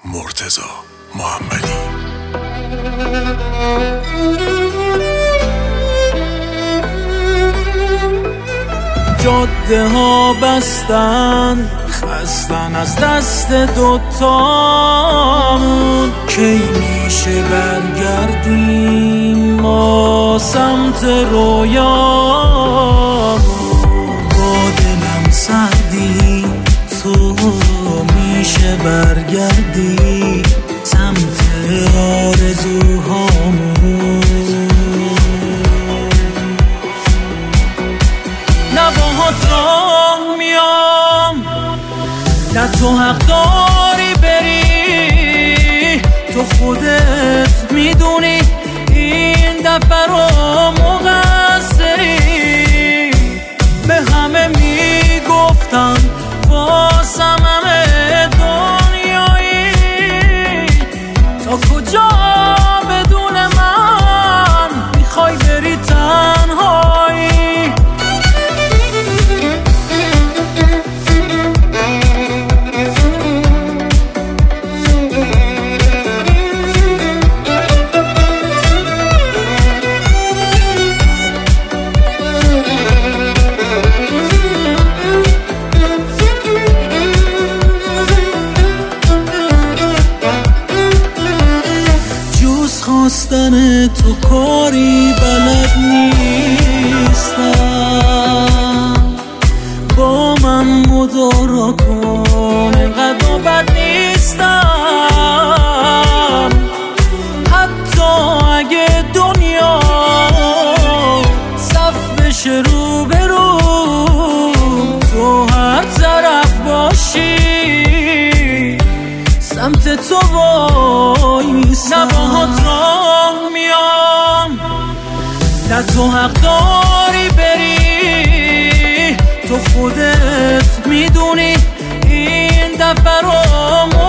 مرتضی محمدی. جاده ها بستن خستن از دست دوتامون، کی میشه برگردیم ما سمت رویامون؟ با دلم سردی تو میشه برگردی سمت آرزوهامون. نه باهات راه میام، نه تو حق داری بری، تو خودت میدونی این دفعه رو مقصری. به همه میگفتم واسم همه دنیایی، تا کجا بدون من میخوای بری تنهایی؟ خواستن تو کاری بلد نیستم، با من مدارا کن اینقدر بد نیستم. حتی اگه دنیا صف بشه رو به رو، تو هر طرف باشی سمت تو وایسم. نه باهات راه میام، نه تو حق داری بری، تو خودت میدونی این دفعه رو